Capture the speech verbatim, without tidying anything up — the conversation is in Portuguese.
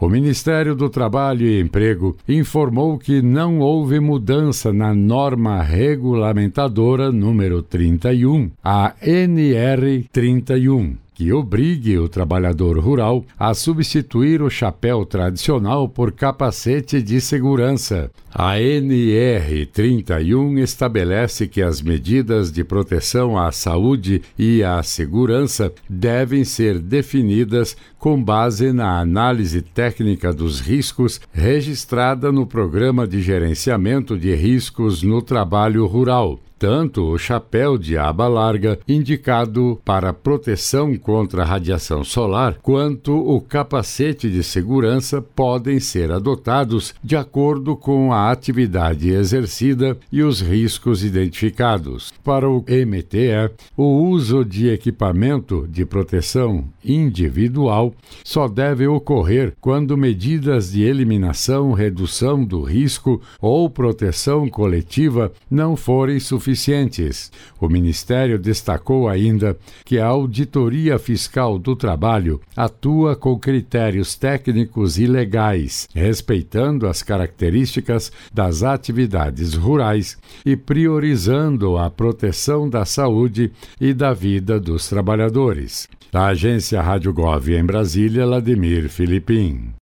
O Ministério do Trabalho e Emprego informou que não houve mudança na norma regulamentadora número trinta e um, a N R trinta e um, que obrigue o trabalhador rural a substituir o chapéu tradicional por capacete de segurança. A N R trinta e um estabelece que as medidas de proteção à saúde e à segurança devem ser definidas com base na análise técnica dos riscos registrada no Programa de Gerenciamento de Riscos no Trabalho Rural. Tanto o chapéu de aba larga, indicado para proteção contra a radiação solar, quanto o capacete de segurança podem ser adotados de acordo com a atividade exercida e os riscos identificados. Para o M T E, o uso de equipamento de proteção individual só deve ocorrer quando medidas de eliminação, redução do risco ou proteção coletiva não forem suficientes. O Ministério destacou ainda que a Auditoria Fiscal do Trabalho atua com critérios técnicos e legais, respeitando as características das atividades rurais e priorizando a proteção da saúde e da vida dos trabalhadores. Da agência Rádio Gov em Brasília, Ladimir Filipim.